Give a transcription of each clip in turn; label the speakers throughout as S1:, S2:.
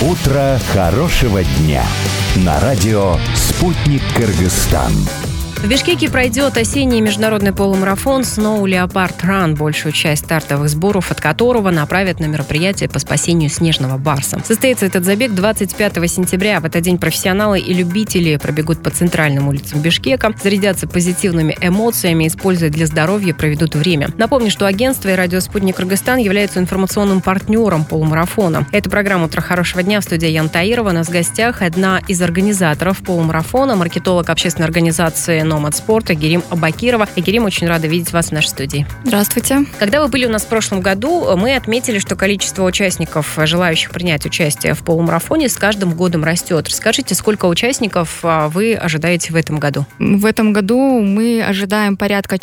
S1: Утро хорошего дня на радио «Спутник Кыргызстан».
S2: В Бишкеке пройдет осенний международный полумарафон Snow Leopard Run, большую часть стартовых сборов от которого направят на мероприятие по спасению снежного барса. Состоится этот забег 25 сентября. В этот день профессионалы и любители пробегут по центральным улицам Бишкека, зарядятся позитивными эмоциями, используя для здоровья, проведут время. Напомню, что агентство и радио «Спутник Кыргызстан» являются информационным партнером полумарафона. Это программа «Утро хорошего дня», в студии Яна Таирова. У нас в гостях одна из организаторов полумарафона, маркетолог общественной организации «Номад спорта» Герим Абакирова. И, Герим, очень рада видеть вас в нашей студии.
S3: Здравствуйте.
S2: Когда вы были у нас в прошлом году, мы отметили, что количество участников, желающих принять участие в полумарафоне, с каждым годом растет. Расскажите, сколько участников вы ожидаете в этом году?
S3: В этом году мы ожидаем порядка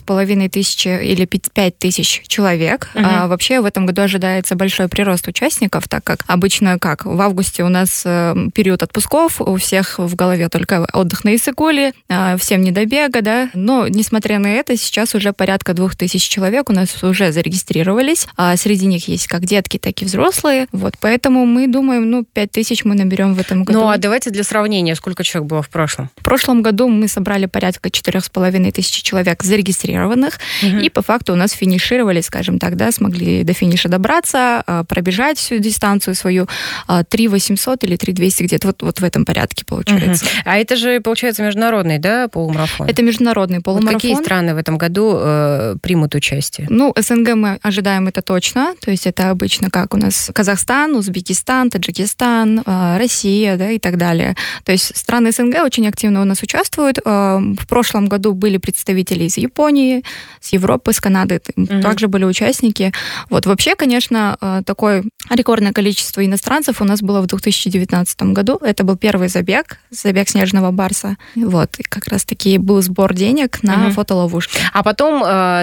S3: 4500 или 5000 человек. Вообще в этом году ожидается большой прирост участников, так как обычно в августе у нас период отпусков, у всех в голове только отдых на Иссык-Куле, всем не до бега, да, но несмотря на это, сейчас уже порядка 2000 человек у нас уже зарегистрировались, а среди них есть как детки, так и взрослые, поэтому мы думаем, 5000 мы наберем в этом году.
S2: Ну, а давайте для сравнения, сколько человек было в прошлом?
S3: В прошлом году мы собрали порядка 4500 человек зарегистрированных, и по факту у нас финишировали, скажем так, да, смогли до финиша добраться, пробежать всю дистанцию свою, 3800 или 3200 где-то, вот в этом порядке получается.
S2: А это же, получается, международный, да, полумарафон?
S3: Это международный полумарафон.
S2: Какие страны в этом году примут участие?
S3: СНГ мы ожидаем это точно. То есть это обычно как у нас Казахстан, Узбекистан, Таджикистан, Россия, да, и так далее. То есть страны СНГ очень активно у нас участвуют. В прошлом году были представители из Японии, с Европы, с Канады. Также были участники. Вообще, конечно, такое рекордное количество иностранцев у нас было в 2019 году. Это был первый забег снежного барса. И как раз-таки был сбор денег на фотоловушки.
S2: А потом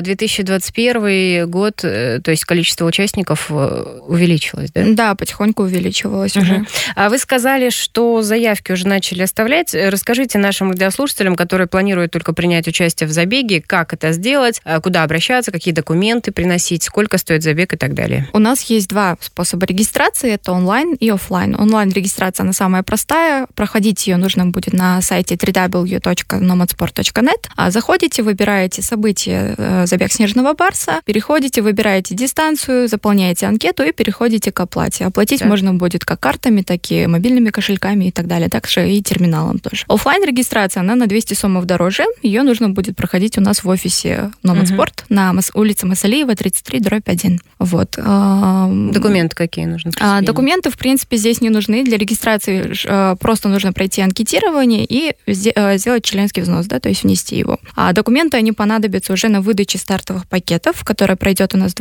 S2: 2021 год, то есть количество участников увеличилось, да?
S3: Да, потихоньку увеличивалось уже.
S2: А вы сказали, что заявки уже начали оставлять. Расскажите нашим радиослушателям, которые планируют только принять участие в забеге, как это сделать, куда обращаться, какие документы приносить, сколько стоит забег и так далее.
S3: У нас есть два способа регистрации. Это онлайн и офлайн. Онлайн-регистрация, она самая простая. Проходить ее нужно будет на сайте www.nomadsport.net. Заходите, выбираете событие «Забег снежного барса», переходите, выбираете дистанцию, заполняете анкету и переходите к оплате. Оплатить можно будет как картами, так и мобильными кошельками и так далее. Также и терминалом тоже. Оффлайн-регистрация, она на 200 сомов дороже. Ее нужно будет проходить у нас в офисе «Номад спорт» на улице Масалиева, 33/1.
S2: Документы какие нужны?
S3: Документы, в принципе, здесь не нужны. Для регистрации просто нужно пройти анкетирование и сделать членский взнос, да, то есть внести его. А документы, они понадобятся уже на выдаче стартовых пакетов, которая пройдет у нас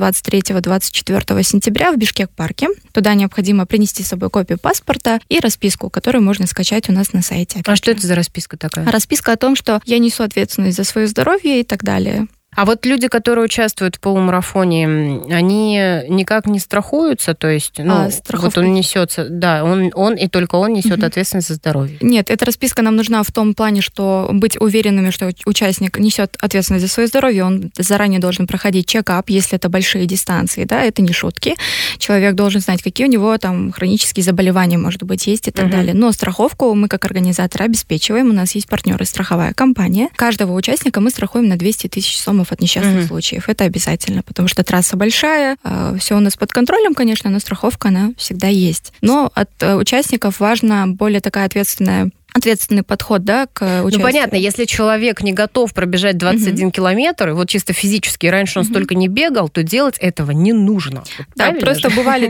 S3: 23-24 сентября в Бишкек-парке. Туда необходимо принести с собой копию паспорта и расписку, которую можно скачать у нас на сайте.
S2: А что это за расписка такая?
S3: Расписка о том, что я несу ответственность за свое здоровье и так далее.
S2: А люди, которые участвуют в полумарафоне, они никак не страхуются? То есть, он несется, да, он и только он несет ответственность за здоровье.
S3: Нет, эта расписка нам нужна в том плане, что быть уверенными, что участник несет ответственность за свое здоровье, он заранее должен проходить чекап, если это большие дистанции, да, это не шутки. Человек должен знать, какие у него там хронические заболевания, может быть, есть и так далее. Но страховку мы как организаторы обеспечиваем, у нас есть партнеры, страховая компания. Каждого участника мы страхуем на 200 тысяч сомов от несчастных случаев. Это обязательно, потому что трасса большая, все у нас под контролем, конечно, но страховка, она всегда есть. Но от участников важна более такая ответственный подход, да, к участию.
S2: Понятно, если человек не готов пробежать 21 километр, чисто физически, раньше он столько не бегал, то делать этого не нужно.
S3: Да, просто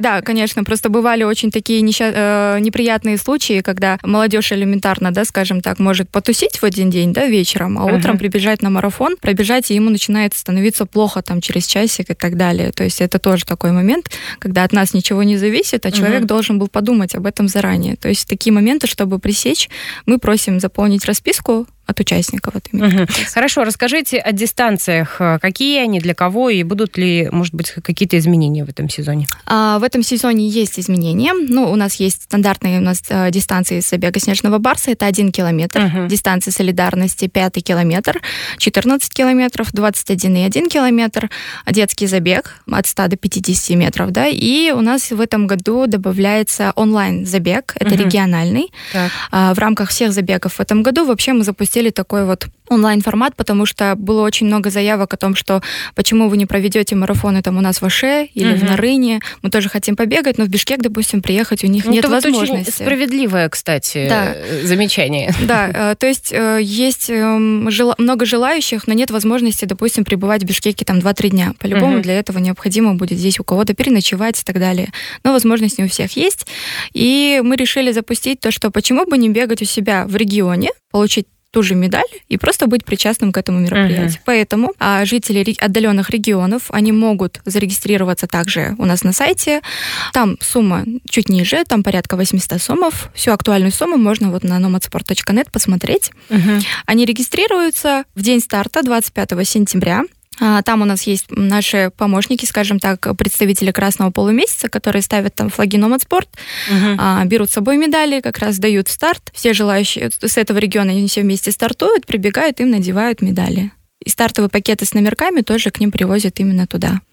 S3: бывали очень такие неприятные случаи, когда молодежь элементарно, да, скажем так, может потусить в один день, да, вечером, а утром прибежать на марафон, пробежать, и ему начинает становиться плохо там через часик и так далее. То есть это тоже такой момент, когда от нас ничего не зависит, а человек должен был подумать об этом заранее. То есть такие моменты, чтобы пресечь, мы просим заполнить расписку от участников. Вот именно.
S2: Хорошо, расскажите о дистанциях. Какие они, для кого, и будут ли, может быть, какие-то изменения в этом сезоне?
S3: В этом сезоне есть изменения. У нас есть стандартные дистанции забега снежного барса. Это 1 километр. Дистанция солидарности 5 километр, 14 километров, 21,1 километр. Детский забег от 100 до 50 метров. Да? И у нас в этом году добавляется онлайн-забег. Это региональный. В рамках всех забегов в этом году вообще мы запустили такой вот онлайн-формат, потому что было очень много заявок о том, что почему вы не проведете марафоны там у нас в Аше или в Нарыне. Мы тоже хотим побегать, но в Бишкек, допустим, приехать у них нет возможности.
S2: Это очень справедливое, кстати, замечание.
S3: Да, то есть есть много желающих, но нет возможности, допустим, пребывать в Бишкеке там 2-3 дня. По-любому для этого необходимо будет здесь у кого-то переночевать и так далее. Но возможность не у всех есть. И мы решили запустить то, что почему бы не бегать у себя в регионе, получить ту же медаль и просто быть причастным к этому мероприятию. Поэтому жители отдаленных регионов, они могут зарегистрироваться также у нас на сайте. Там сумма чуть ниже, там порядка 800 сомов. Всю актуальную сумму можно вот на nomadsport.net посмотреть. Они регистрируются в день старта 25 сентября. Там у нас есть наши помощники, скажем так, представители Красного полумесяца, которые ставят там флаги Nomad Sport, берут с собой медали, как раз дают старт. Все желающие с этого региона, они все вместе стартуют, прибегают, им надевают медали. И стартовые пакеты с номерками тоже к ним привозят именно туда.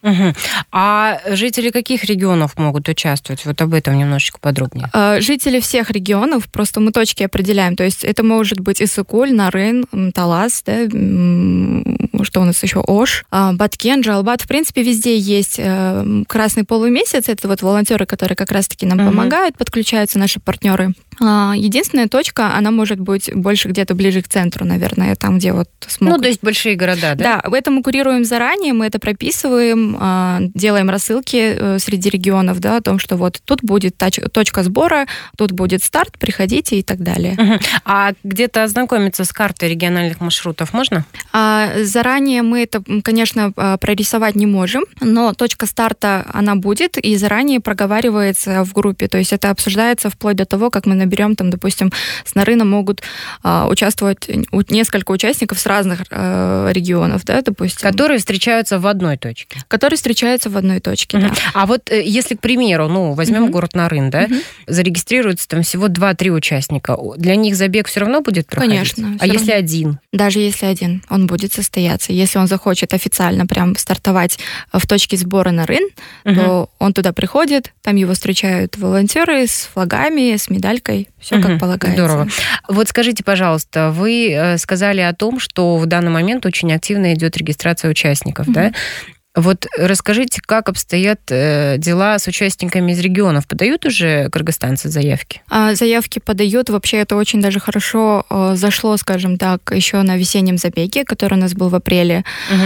S2: А жители каких регионов могут участвовать? Вот об этом немножечко подробнее.
S3: Жители всех регионов, просто мы точки определяем. То есть это может быть Иссык-Куль, Нарын, Талас, да, что у нас еще, Ош, Баткен, Жалбат. В принципе, везде есть Красный полумесяц. Это вот волонтеры, которые как раз-таки нам помогают, подключаются наши партнеры. Единственная точка, она может быть больше где-то ближе к центру, наверное, там, где вот смогут.
S2: То есть большие города, да?
S3: Да, это мы курируем заранее, мы это прописываем, делаем рассылки среди регионов, да, о том, что вот тут будет точка сбора, тут будет старт, приходите и так далее.
S2: А где-то ознакомиться с картой региональных маршрутов можно?
S3: Заранее мы это, конечно, прорисовать не можем, но точка старта, она будет, и заранее проговаривается в группе, то есть это обсуждается вплоть до того, как мы наберем, там, допустим, с Нарына могут участвовать несколько участников с разных регионов, да, допустим.
S2: Которые встречаются в одной точке.
S3: Которые встречаются в одной точке, да.
S2: А вот если, к примеру, возьмем город Нарын, да, зарегистрируется там всего 2-3 участника, для них забег все равно будет проходить?
S3: Конечно.
S2: А если один?
S3: Даже если один, он будет состояться. Если он захочет официально прям стартовать в точке сбора Нарын, то он туда приходит, там его встречают волонтеры с флагами, с медалькой, все как полагается.
S2: Здорово. Вот скажите, пожалуйста, вы сказали о том, что в данный момент очень активно идет регистрация участников, да? Вот расскажите, как обстоят дела с участниками из регионов? Подают уже кыргызстанцы заявки?
S3: Заявки подают. Вообще это очень даже хорошо зашло, скажем так, еще на весеннем забеге, который у нас был в апреле.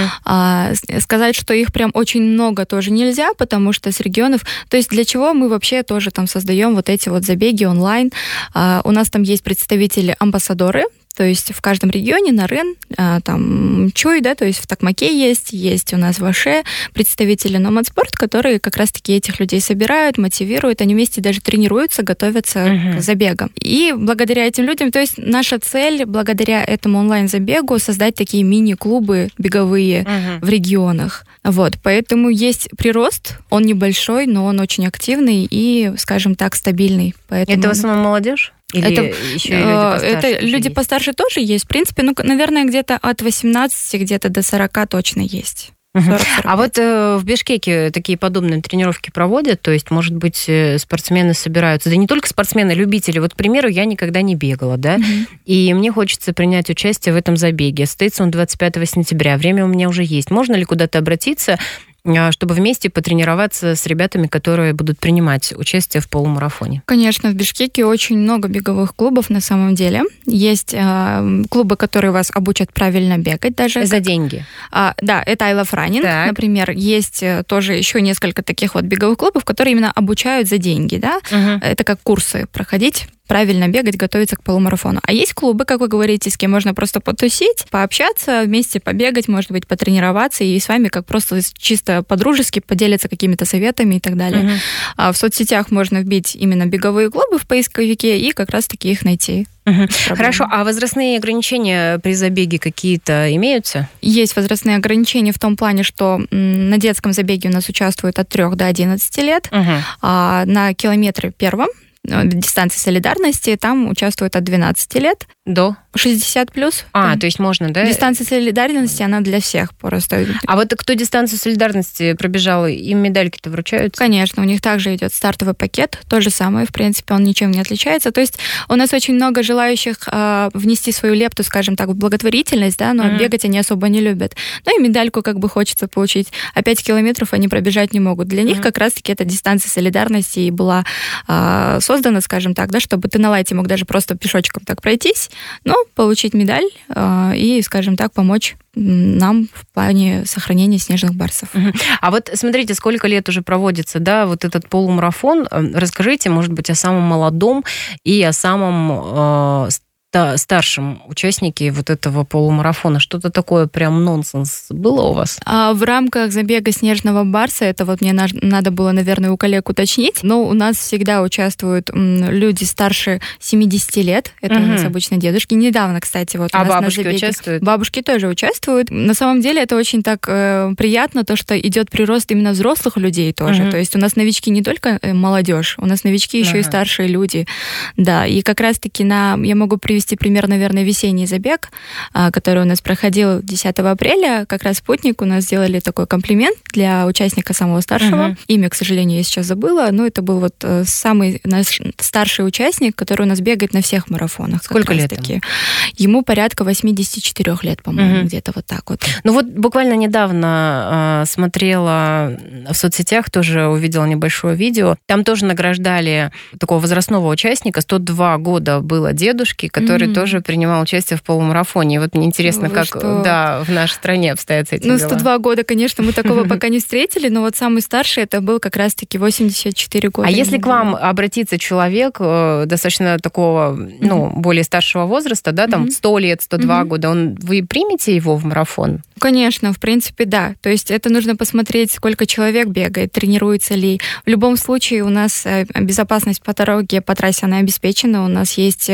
S3: Сказать, что их прям очень много тоже нельзя, потому что с регионов... То есть для чего мы вообще тоже там создаем вот эти вот забеги онлайн? У нас там есть представители-амбассадоры, то есть в каждом регионе Нарын, там Чуй, да, то есть в Токмаке есть у нас в Аше представители Nomad Sport, которые как раз-таки этих людей собирают, мотивируют, они вместе даже тренируются, готовятся к забегам. И благодаря этим людям, то есть наша цель, благодаря этому онлайн-забегу, создать такие мини-клубы беговые в регионах. Вот, поэтому есть прирост, он небольшой, но он очень активный и, скажем так, стабильный. Поэтому...
S2: Это в основном молодежь? Или еще и люди постарше?
S3: Это люди постарше тоже есть. В принципе, наверное, где-то от 18 где-то до 40 точно есть. 40-45.
S2: А вот в Бишкеке такие подобные тренировки проводят? То есть, может быть, спортсмены собираются? Да не только спортсмены, любители. Вот, к примеру, я никогда не бегала, да? И мне хочется принять участие в этом забеге. Состоится он 25 сентября. Время у меня уже есть. Можно ли куда-то обратиться, чтобы вместе потренироваться с ребятами, которые будут принимать участие в полумарафоне?
S3: Конечно, в Бишкеке очень много беговых клубов на самом деле. Есть клубы, которые вас обучат правильно бегать даже.
S2: За деньги?
S3: Да, это I Love Running, например. Есть тоже еще несколько таких вот беговых клубов, которые именно обучают за деньги, да. Это как курсы проходить правильно бегать, готовиться к полумарафону. А есть клубы, как вы говорите, с кем можно просто потусить, пообщаться, вместе побегать, может быть, потренироваться, и с вами как просто чисто по-дружески поделиться какими-то советами и так далее. А в соцсетях можно вбить именно беговые клубы в поисковике и как раз-таки их найти.
S2: Хорошо, а возрастные ограничения при забеге какие-то имеются?
S3: Есть возрастные ограничения в том плане, что на детском забеге у нас участвуют от 3 до 11 лет, а на километре первом дистанции солидарности там участвуют от 12 лет
S2: до
S3: 60 плюс.
S2: То есть можно, да?
S3: Дистанция солидарности, она для всех просто.
S2: А вот кто дистанцию солидарности пробежал, им медальки-то вручаются?
S3: Конечно, у них также идет стартовый пакет, то же самое, в принципе, он ничем не отличается. То есть у нас очень много желающих внести свою лепту, скажем так, в благотворительность, да, но бегать они особо не любят. Ну и медальку как бы хочется получить. А 5 километров они пробежать не могут. Для них как раз-таки эта дистанция солидарности и была создана, скажем так, да, чтобы ты на лайте мог даже просто пешочком так пройтись, но получить медаль и, скажем так, помочь нам в плане сохранения снежных барсов.
S2: А вот смотрите, сколько лет уже проводится, да, вот этот полумарафон. Расскажите, может быть, о самом молодом и о самом старшем участнике вот этого полумарафона. Что-то такое прям нонсенс было у вас?
S3: В рамках забега снежного барса, это вот мне надо было, наверное, у коллег уточнить, но у нас всегда участвуют люди старше 70 лет. Это у нас обычно дедушки. Недавно, кстати, вот у нас
S2: бабушки
S3: на забеге
S2: участвуют?
S3: Бабушки тоже участвуют. На самом деле это очень так приятно, то, что идет прирост именно взрослых людей тоже. То есть у нас новички не только молодежь, у нас новички еще и старшие люди. Да, и как раз-таки я могу привести пример, наверное, весенний забег, который у нас проходил 10 апреля. Как раз «Спутник» у нас сделали такой комплимент для участника самого старшего. Имя, к сожалению, я сейчас забыла, но это был вот самый наш старший участник, который у нас бегает на всех марафонах.
S2: Сколько лет
S3: ему? Порядка 84 лет, по-моему, где-то вот так вот.
S2: Ну вот буквально недавно смотрела в соцсетях, тоже увидела небольшое видео. Там тоже награждали такого возрастного участника. 102 года было дедушки, который тоже принимал участие в полумарафоне. И вот мне интересно, в нашей стране обстоят с этим дела.
S3: 102 года, конечно, мы такого пока не встретили, но вот самый старший это был как раз-таки 84 года.
S2: А если к вам обратится человек достаточно такого, более старшего возраста, да, там 100 лет, 102 года, вы примете его в марафон?
S3: Конечно, в принципе, да. То есть это нужно посмотреть, сколько человек бегает, тренируется ли. В любом случае у нас безопасность по дороге, по трассе, она обеспечена. У нас есть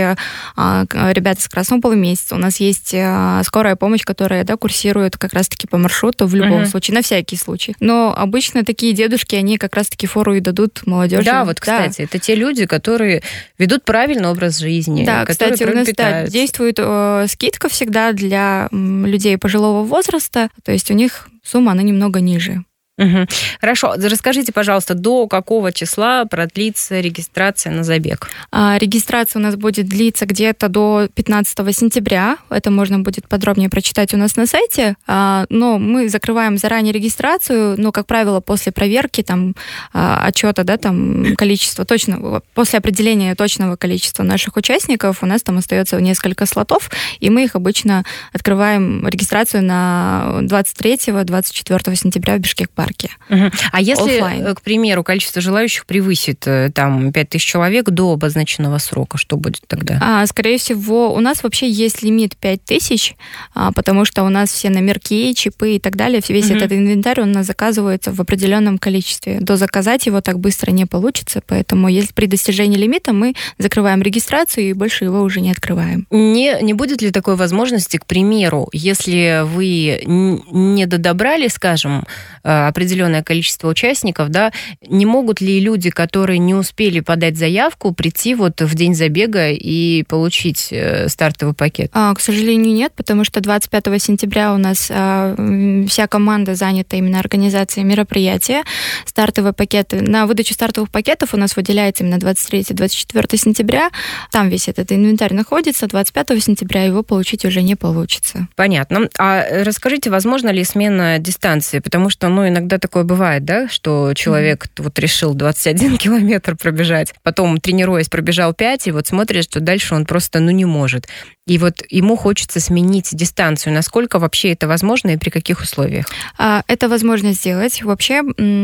S3: ребята с Красного полумесяца, у нас есть скорая помощь, которая курсирует как раз-таки по маршруту в любом случае, на всякий случай. Но обычно такие дедушки, они как раз-таки фору и дадут молодежи.
S2: Да, вот, кстати, это те люди, которые ведут правильный образ жизни.
S3: Да, кстати, у нас действует скидка всегда для людей пожилого возраста, то есть у них сумма, она немного ниже.
S2: Хорошо. Расскажите, пожалуйста, до какого числа продлится регистрация на забег?
S3: Регистрация у нас будет длиться где-то до 15 сентября. Это можно будет подробнее прочитать у нас на сайте. Но мы закрываем заранее регистрацию, но, как правило, после проверки отчета, количество точно, после определения точного количества наших участников у нас там остается несколько слотов, и мы их обычно открываем регистрацию на 23-24 сентября в Бишкек-парке.
S2: А если, к примеру, количество желающих превысит 5000 человек до обозначенного срока, что будет тогда?
S3: Скорее всего, у нас вообще есть лимит 5000, потому что у нас все номерки, чипы и так далее, весь этот инвентарь у нас заказывается в определенном количестве. Дозаказать его так быстро не получится, поэтому если при достижении лимита мы закрываем регистрацию и больше его уже не открываем.
S2: Не будет ли такой возможности, к примеру, если вы не додобрали, скажем, определенное количество участников, да, не могут ли люди, которые не успели подать заявку, прийти вот в день забега и получить стартовый пакет?
S3: К сожалению, нет, потому что 25 сентября у нас вся команда занята именно организацией мероприятия. Стартовые пакеты, на выдачу стартовых пакетов у нас выделяется именно 23-24 сентября. Там весь этот инвентарь находится. 25 сентября его получить уже не получится.
S2: Понятно. А расскажите, возможно ли смена дистанции? Потому что, иногда такое бывает, да, что человек вот решил 21 километр пробежать, потом, тренируясь, пробежал 5, и вот смотрит, что дальше он просто, не может. и вот ему хочется сменить дистанцию. Насколько вообще это возможно и при каких условиях?
S3: Это возможно сделать. Вообще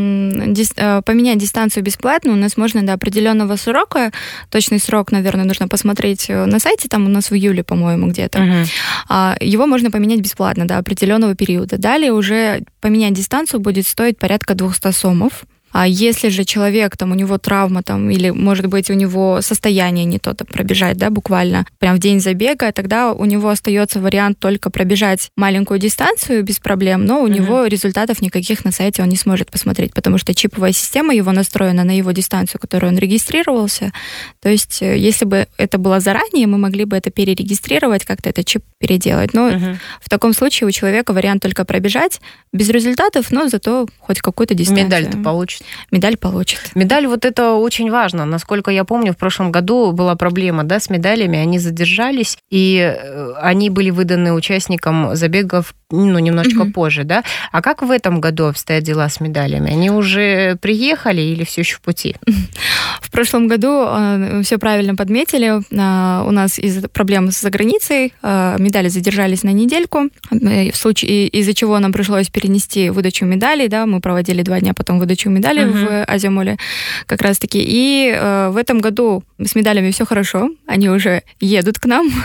S3: поменять дистанцию бесплатно у нас можно до определенного срока. Точный срок, наверное, нужно посмотреть на сайте, там у нас в июле, по-моему, где-то. Его можно поменять бесплатно до определенного периода. Далее уже поменять дистанцию будет стоить порядка 200 сомов. А если же человек, там, у него травма, там, или, может быть, у него состояние не то, там, пробежать, да, буквально, прям в день забега, тогда у него остается вариант только пробежать маленькую дистанцию без проблем, но у него результатов никаких на сайте он не сможет посмотреть, потому что чиповая система его настроена на его дистанцию, которую он регистрировался. То есть, если бы это было заранее, мы могли бы это перерегистрировать, как-то этот чип переделать. Но в таком случае у человека вариант только пробежать без результатов, но зато хоть какую-то дистанцию.
S2: Медаль-то получит.
S3: Медаль получит.
S2: Медаль, вот это очень важно. Насколько я помню, в прошлом году была проблема, да, с медалями. Они задержались, и они были выданы участникам забегов, ну, немножечко позже, да? А как в этом году обстоят дела с медалями? Они уже приехали или все еще в пути?
S3: В прошлом году все правильно подметили. У нас из-за проблем с заграницей медали задержались на недельку, в случае, из-за чего нам пришлось перенести выдачу медалей, да, мы проводили 2 дня потом выдачу медалей в Азиамоле как раз-таки. И в этом году с медалями все хорошо, они уже едут к нам,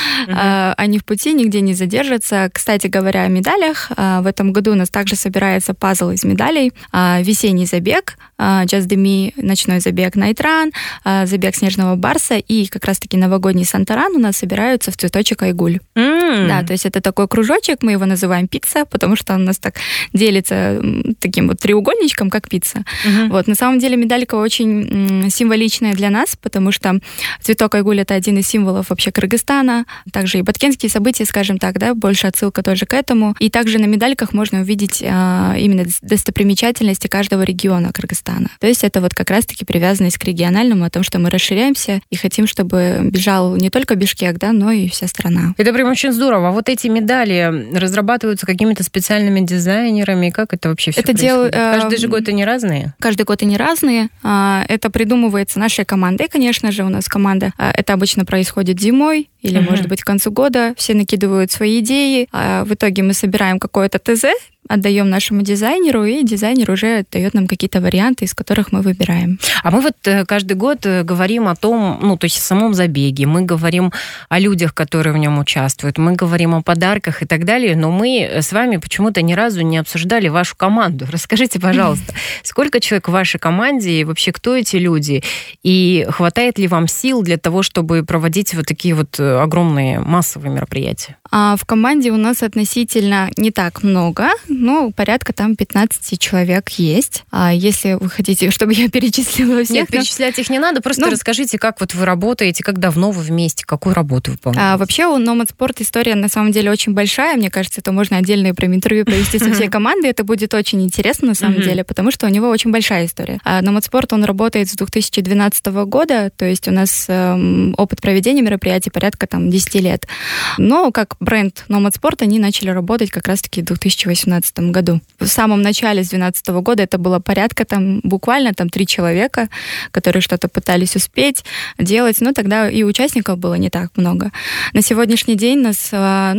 S3: они в пути, нигде не задержатся. Кстати говоря, о медалях, в этом году у нас также собирается пазл из медалей, весенний забег, Just the Me, ночной забег Night Run, забег Снежного Барса и как раз-таки новогодний Санторан у нас собираются в цветочек Айгуль. Да, то есть это такой кружочек, мы его называем пицца, потому что он у нас так делится таким вот треугольничком, как пицца. Вот, на самом деле медалька очень символичная для нас, потому что цветок Айгуль — это один из символов вообще Кыргызстана, также и баткенские события, скажем так, да, больше отсылка тоже к этому. И также на медальках можно увидеть именно достопримечательности каждого региона Кыргызстана. То есть это вот как раз-таки привязанность к региональному, о том, что мы расширяемся и хотим, чтобы бежал не только Бишкек, да, но и вся страна.
S2: Это прям очень здорово. А вот эти медали разрабатываются какими-то специальными дизайнерами? Как это вообще все происходит? Каждый же год они разные?
S3: Каждый год они разные. Это придумывается нашей командой, конечно же, у нас команда. Это обычно происходит зимой или, может быть, к концу года. Все накидывают свои идеи. В итоге мы собираем какое-то ТЗ, отдаем нашему дизайнеру, и дизайнер уже дает нам какие-то варианты, из которых мы выбираем.
S2: А мы вот каждый год говорим о том, ну, то есть о самом забеге, мы говорим о людях, которые в нем участвуют, мы говорим о подарках и так далее, но мы с вами почему-то ни разу не обсуждали вашу команду. Расскажите, пожалуйста, сколько человек в вашей команде, и вообще кто эти люди, и хватает ли вам сил для того, чтобы проводить вот такие вот огромные массовые мероприятия?
S3: В команде у нас относительно не так много, ну, порядка там 15 человек есть. А если вы хотите, чтобы я перечислила всех...
S2: Нет, перечислять их не надо, просто расскажите, как вот вы работаете, как давно вы вместе, какую работу выполняете.
S3: Вообще у Nomad Sport история на самом деле очень большая. Мне кажется, это можно отдельное прям интервью провести со всей командой. Это будет очень интересно на самом деле, потому что у него очень большая история. Nomad Sport, он работает с 2012 года, то есть у нас опыт проведения мероприятий порядка там 10 лет. Но как бренд Nomad Sport они начали работать как раз-таки в 2018 году. В самом начале, с 2012 года, это было порядка там буквально там 3 человека, которые что-то пытались успеть делать, но тогда и участников было не так много. На сегодняшний день нас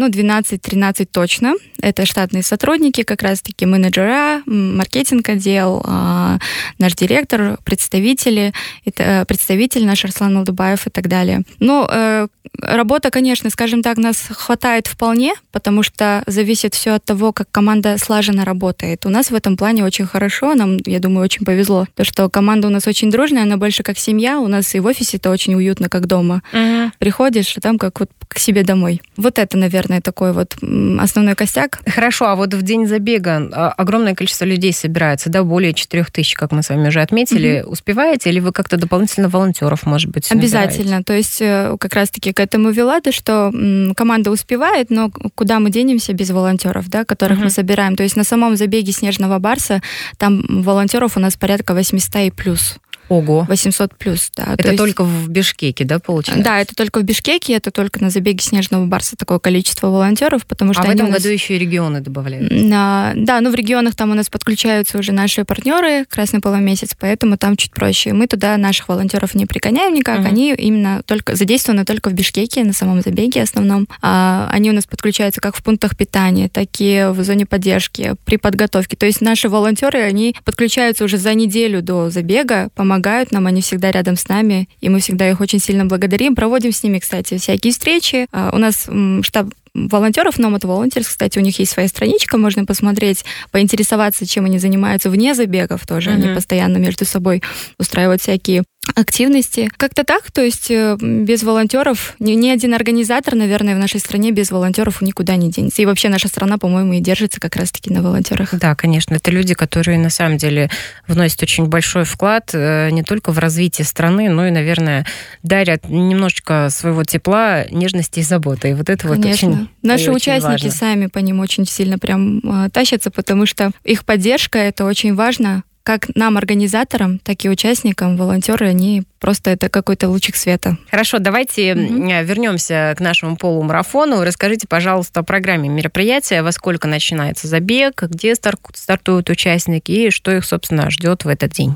S3: 12-13 точно. Это штатные сотрудники, как раз-таки менеджера, маркетинг-отдел, наш директор, представители, это представитель наш Арслан Алдубаев и так далее. Но работа, конечно, скажем так, нас хватает вполне, потому что зависит все от того, как команда слаженно работает. У нас в этом плане очень хорошо, нам, я думаю, очень повезло. То, что команда у нас очень дружная, она больше как семья, у нас и в офисе это очень уютно, как дома. Приходишь, а там как вот к себе домой. Вот это, наверное, такой вот основной костяк.
S2: Хорошо, а вот в день забега огромное количество людей собирается, да, более 4000, как мы с вами уже отметили. Успеваете или вы как-то дополнительно волонтеров, может быть, набираете?
S3: Обязательно. То есть как раз-таки к этому вела, то, что команда успевает, но куда мы денемся без волонтеров, да, которых мы собираем. То есть на самом забеге Снежного Барса там волонтеров у нас порядка 800 и плюс.
S2: Ого.
S3: 800 плюс, да.
S2: Это только в Бишкеке, да, получается?
S3: Да, это только в Бишкеке, это только на забеге Снежного Барса такое количество волонтеров, потому что
S2: в этом году еще и регионы добавляют.
S3: Да, в регионах там у нас подключаются уже наши партнеры Красный полумесяц, поэтому там чуть проще. Мы туда наших волонтеров не пригоняем никак, они именно только задействованы только в Бишкеке, на самом забеге основном. Они у нас подключаются как в пунктах питания, так и в зоне поддержки, при подготовке. То есть наши волонтеры, они подключаются уже за неделю до забега, помогают нам, они всегда рядом с нами, и мы всегда их очень сильно благодарим. Проводим с ними, кстати, всякие встречи. У нас штаб волонтеров, Nomad Volunteers, кстати, у них есть своя страничка, можно посмотреть, поинтересоваться, чем они занимаются вне забегов тоже. Они постоянно между собой устраивают всякие активности. Как-то так, то есть без волонтеров ни один организатор, наверное, в нашей стране без волонтеров никуда не денется. И вообще наша страна, по-моему, и держится как раз-таки на волонтерах.
S2: Да, конечно, это люди, которые на самом деле вносят очень большой вклад не только в развитие страны, но и, наверное, дарят немножечко своего тепла, нежности и заботы. И вот это
S3: конечно.
S2: Вот очень
S3: Наши
S2: очень
S3: участники
S2: важно.
S3: Сами по ним очень сильно прям тащатся, потому что их поддержка — это очень важно. Как нам, организаторам, так и участникам, волонтеры, они просто это какой-то лучик света.
S2: Хорошо, давайте вернемся к нашему полумарафону. Расскажите, пожалуйста, о программе мероприятия, во сколько начинается забег, где стартуют участники и что их, собственно, ждет в этот день.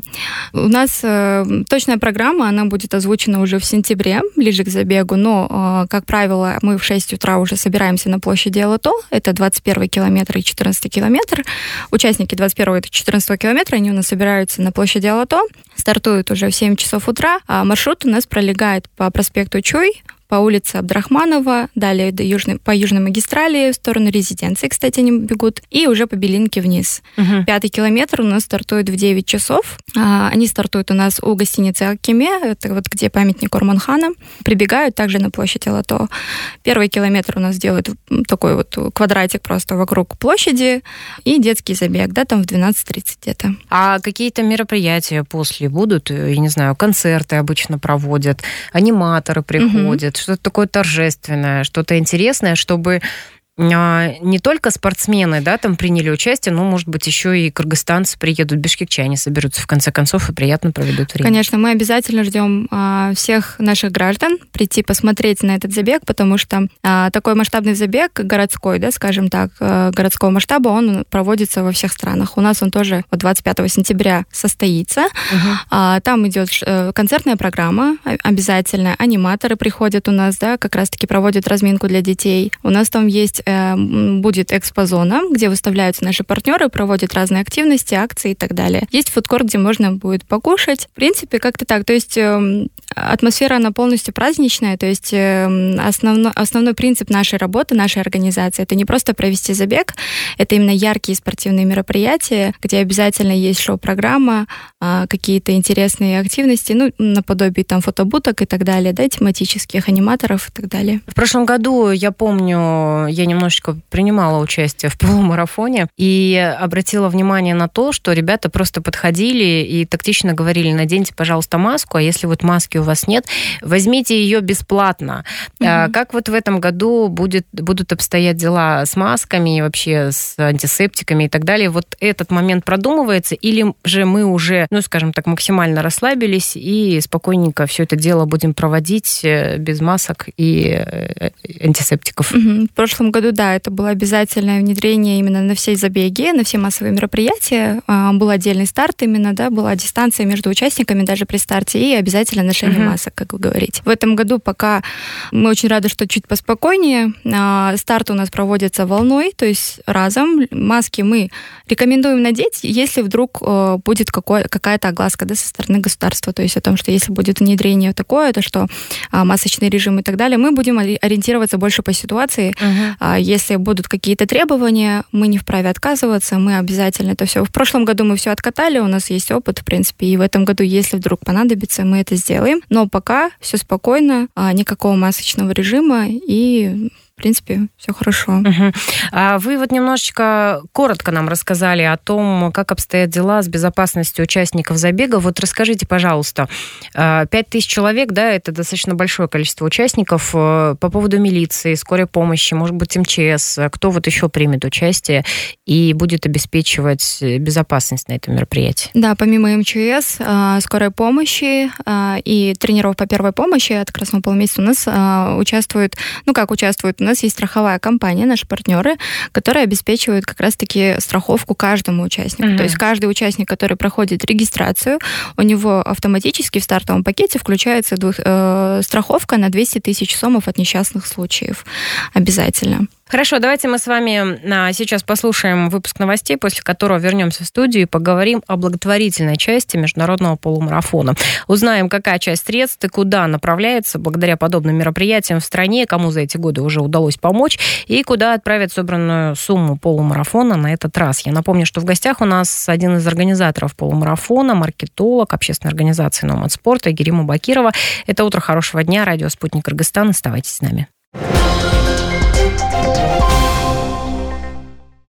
S3: У нас точная программа, она будет озвучена уже в сентябре, ближе к забегу, но, как правило, мы в 6 утра уже собираемся на площади Алато, это 21 километр и 14 километр. Участники 21 и 14 километра, они у нас собираются на площади Алато, стартуют уже в 7 часов утра, а маршрут у нас пролегает по проспекту Чуй, по улице Абдрахманова, далее по южной магистрали, в сторону резиденции, кстати, они бегут, и уже по Белинке вниз. 5-й километр у нас стартует в 9 часов. Они стартуют у нас у гостиницы Аккеме, это вот где памятник Орманхана, прибегают также на площадь Алато. 1-й километр у нас делают такой вот квадратик просто вокруг площади, и детский забег, да, там в 12:30 где-то.
S2: А какие-то мероприятия после будут? Я не знаю, концерты обычно проводят, аниматоры приходят, что-то такое торжественное, что-то интересное, чтобы не только спортсмены, да, там приняли участие, но, может быть, еще и кыргызстанцы приедут, бишкекчане соберутся в конце концов и приятно проведут время.
S3: Конечно, мы обязательно ждем всех наших граждан прийти посмотреть на этот забег, потому что такой масштабный забег городской, да, скажем так, городского масштаба, он проводится во всех странах. У нас он тоже 25 сентября состоится. Там идет концертная программа обязательно, аниматоры приходят у нас, да, как раз-таки проводят разминку для детей. У нас там есть будет экспозона, где выставляются наши партнеры, проводят разные активности, акции и так далее. Есть фудкорт, где можно будет покушать. В принципе, как-то так. То есть атмосфера, она полностью праздничная. То есть основной принцип нашей работы, нашей организации, это не просто провести забег, это именно яркие спортивные мероприятия, где обязательно есть шоу-программа, какие-то интересные активности, ну, наподобие там фотобуток и так далее, да, тематических аниматоров и так далее.
S2: В прошлом году, я помню, я немножечко принимала участие в полумарафоне и обратила внимание на то, что ребята просто подходили и тактично говорили: наденьте, пожалуйста, маску, а если вот маски у вас нет, возьмите ее бесплатно. Как вот в этом году будут обстоять дела с масками и вообще с антисептиками и так далее? Вот этот момент продумывается или же мы уже, ну, скажем так, максимально расслабились и спокойненько все это дело будем проводить без масок и антисептиков?
S3: В прошлом году, да, это было обязательное внедрение именно на все забеги, на все массовые мероприятия. Был отдельный старт именно, да, была дистанция между участниками даже при старте и обязательно ношение масок, как вы говорите. В этом году пока мы очень рады, что чуть поспокойнее. Старт у нас проводится волной, то есть разом. Маски мы рекомендуем надеть, если вдруг будет какая-то огласка, да, со стороны государства, то есть о том, что если будет внедрение такое, то что масочный режим и так далее, мы будем ориентироваться больше по ситуации. Если будут какие-то требования, мы не вправе отказываться, мы обязательно это все. В прошлом году мы все откатали, у нас есть опыт, в принципе, и в этом году, если вдруг понадобится, мы это сделаем. Но пока все спокойно, никакого масочного режима, и в принципе, все хорошо.
S2: А вы вот немножечко коротко нам рассказали о том, как обстоят дела с безопасностью участников забега. Вот расскажите, пожалуйста, 5000 человек, да, это достаточно большое количество участников. По поводу милиции, скорой помощи, может быть, МЧС, кто вот еще примет участие и будет обеспечивать безопасность на этом мероприятии?
S3: Да, помимо МЧС, скорой помощи и тренеров по первой помощи от Красного полумесяца у нас участвуют, у нас есть страховая компания, наши партнеры, которые обеспечивают как раз-таки страховку каждому участнику. То есть каждый участник, который проходит регистрацию, у него автоматически в стартовом пакете включается страховка на 200 тысяч сомов от несчастных случаев. Обязательно.
S2: Хорошо, давайте мы с вами сейчас послушаем выпуск новостей, после которого вернемся в студию и поговорим о благотворительной части международного полумарафона. Узнаем, какая часть средств и куда направляется благодаря подобным мероприятиям в стране, кому за эти годы уже удалось помочь, и куда отправят собранную сумму полумарафона на этот раз. Я напомню, что в гостях у нас один из организаторов полумарафона, маркетолог общественной организации «Номад спорта» Игирима Бакирова. Это «Утро хорошего дня», радио «Спутник Кыргызстан». Оставайтесь с нами.